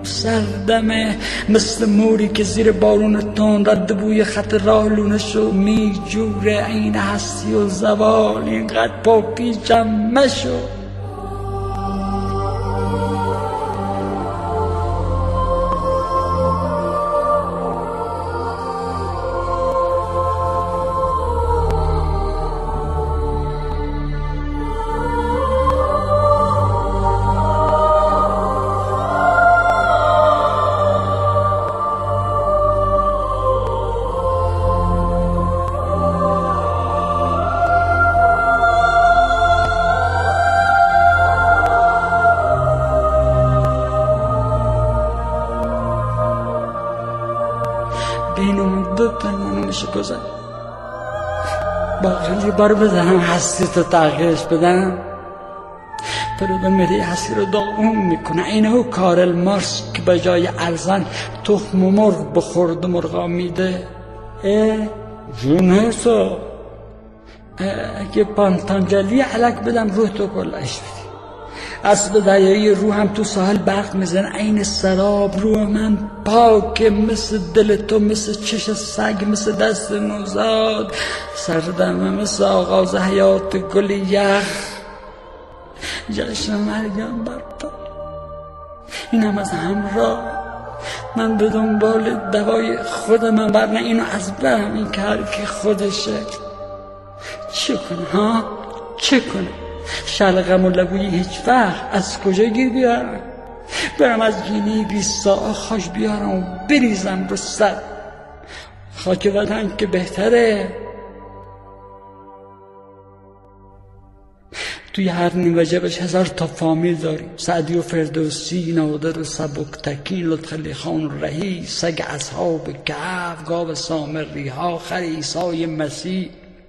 سردمه مثل موری که زیر بارون تند رد بوی خط راه لونه شو می جوره عین هستی و زوال اینقدر پا پیچم مشو. بینمون دو پنمانو میشه گذار باقی بار بزنم هستی تو تغییرش بدم فرود میره هستی رو داغون میکنه. اینه کارل مارکس که به جای ارزن تخم مرغ بخورد و مرغا میده. جونه تو اگه پانتانجلی علک بدم روح تو کلش بدی. اسب دریایی روح هم تو ساحل برق میزن عین سراب. روح من پاکه مثل دل تو، مثل چش سگ، مثل دست نوزاد. سردمه مثل آغاز حیات گل یخ. جشن مرگم برپا اینم از همراه من به دنبال دوای خودم، ورنه اینو از برم این که هر کی خودشه. چه کنه ها؟ چه کنه؟ شلقم و لبوی هیچ وقت از کجا گیر بیارم؟ برم از گینی 20 ساعه خاش بیارم و بریزم رو سر. خاک وطن که بهتره. توی هر نیمه جبش 1000 تا فامیل داریم. سعدی و فردوسی، نادر و سبکتکین، لطفعلی خان و رهی، سگ اصحاب کهف، گاو سامری ها، خر عیسی مسیح،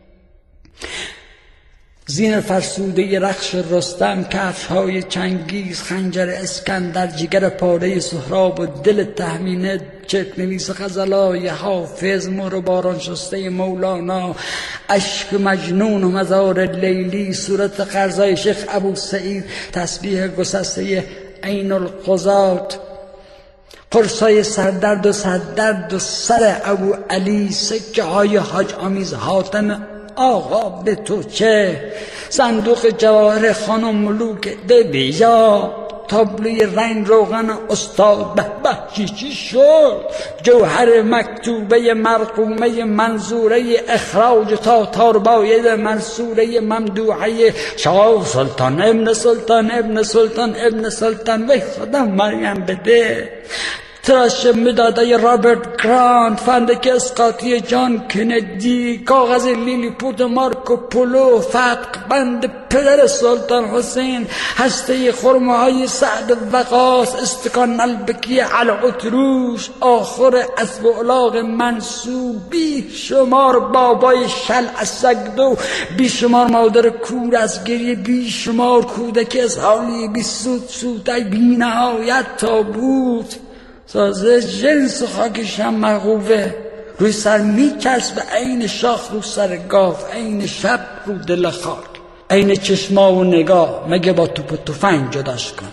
زین فرسوده رخش رستم، کفش های چنگیز، خنجر اسکندر، جگر پاره سهراب و دل تهمینه، چت نویس غزلای حافظ، مور باران شسته مولانا، اشک مجنون و مزار لیلی، صورت قرضای شیخ ابو سعید، تسبیح گسسته عین القضات، قرصای سردرد و سردرد و سر ابو علی، سکه های حاج آمیز حاتم آقا به تو چه، صندوق جواهر خانم ملوک ده بیجا، تابلوی رنگ روغن استاد به چی شد، جوهر مکتوبه مرقومه منظوره اخراج تا تارباید منصوره ممدوحه شاه سلطان ابن سلطان ابن سلطان ابن سلطان. وی خدا مریم بده. تراش مداده رابرت گرانت، فندک اسقاطی جان کندی، کاغذ لیلی پوت مارکو پولو، فتق بند پدر سلطان حسین، هسته خرمهای سعد وقاص، استکان البکی العطروش، آخر اسب الاغ منصوب، بی شمار بابای شل از سگدو، بی شمار مادر کور از گریه، بی شمار کودک از حالی، بی سود سوده بی نهایت تابوت، تازه جنس خاکشم مرغوبه، روی سر میچسبه عین شاخ رو سر گاف، عین شب رو دل خاک، عین چشما و نگاه، مگه با توپ و تفنگ جداش کنه؟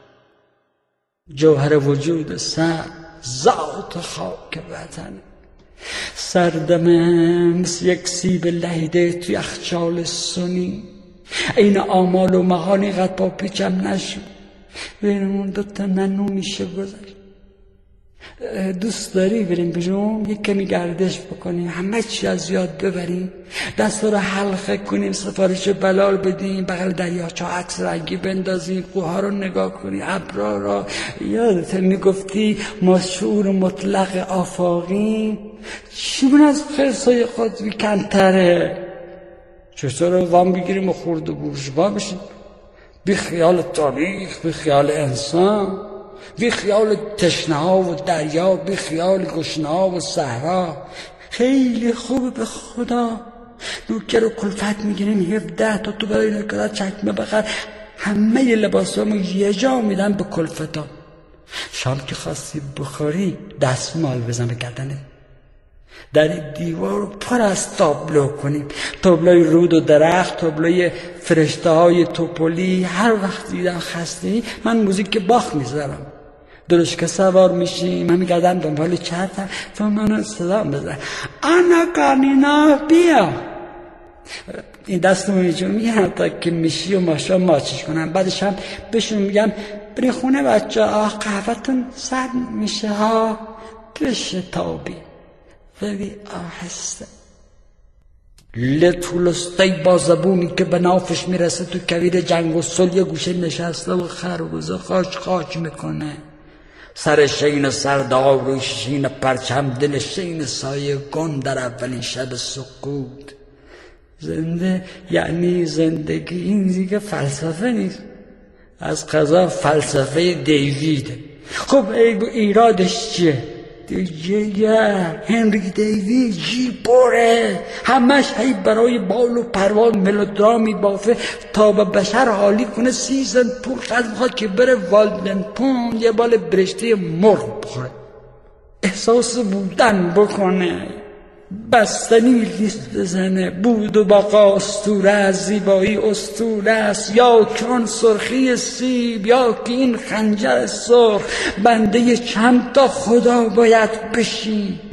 جوهر وجود سر ذات خاک وطن. سردمه مثل یک سیب لهیده توی یخچال سنی، عین آمال و مهانی قد با پیچم نشد. بینمون دوتا ننو میشه گذشت. دوست داری بریم بیرون یک کمی گردش بکنیم، همه چی از یاد ببریم، دستا رو حلقه کنیم، سفارش بلال بدیم، بغل دریاچه عکس رنگی بندازیم، کوها رو نگاه کنیم، ابرا را. یادت میگفتی ما شعور مطلق آفاقیم؟ چیمون از خرسای قطبی کمتره؟ چطور وام بگیریم و خورد و بورژوا بشیم؟ بی خیال تاریخ، بی خیال انسان، بی خیال تشنه ها و دریا، بی خیال گشنه ها و صحرا. خیلی خوبه به خدا. نوکر و کلفت میگیریم 17 تا تو برای نوکرات چکمه بخر، همه لباس همو یه جا میدن به کلفتا. شام که خواستی بخوری دستمال بزن به گردنه، در دیوار پر از تابلو کنیم، تابلوی رود و درخت، تابلوی فرشته های توپولی. هر وقت دیدم خسته من موزیک باخ میذارم، درشکه سوار میشیم، من میگردم دنبال چرتم، تو منو صدا بزن آنا کانینا بیا. این دستمو اینجور میگم تا که میشی و ماشا ماچش کنم. بعدش هم بهشون میگم برین خونه بچه ها، قهوه‌تون سرد میشه ها، بشه تابی ولی آهسته. لتولستای با زبونی که به نافش میرسه تو کویر جنگ و صلح یه گوشه نشسته و خربوزه خاچ میکنه. سر شین سردار و شین پرچم، دل شین سایگان در اولین شب سقوط. زنده یعنی زندگی. این دیگه فلسفه نیست، از قضا فلسفه دیویده. خب ایرادش چیه؟ دیگه هنری دیوید جیبوره، همش هی برای بال و پروان ملودرامی بافه تا به بشر حالی کنه. سیزن پول قد میخواد که بره والدنپون یه بال برشته مرغ بخوره، احساس بودن بکنه، بستنی لیست بزنه. بود و بقا اسطوره از زیبایی اسطوره است، یا که آن سرخی سیب، یا که این خنجر سرخ. بنده چند تا خدا باید بشی.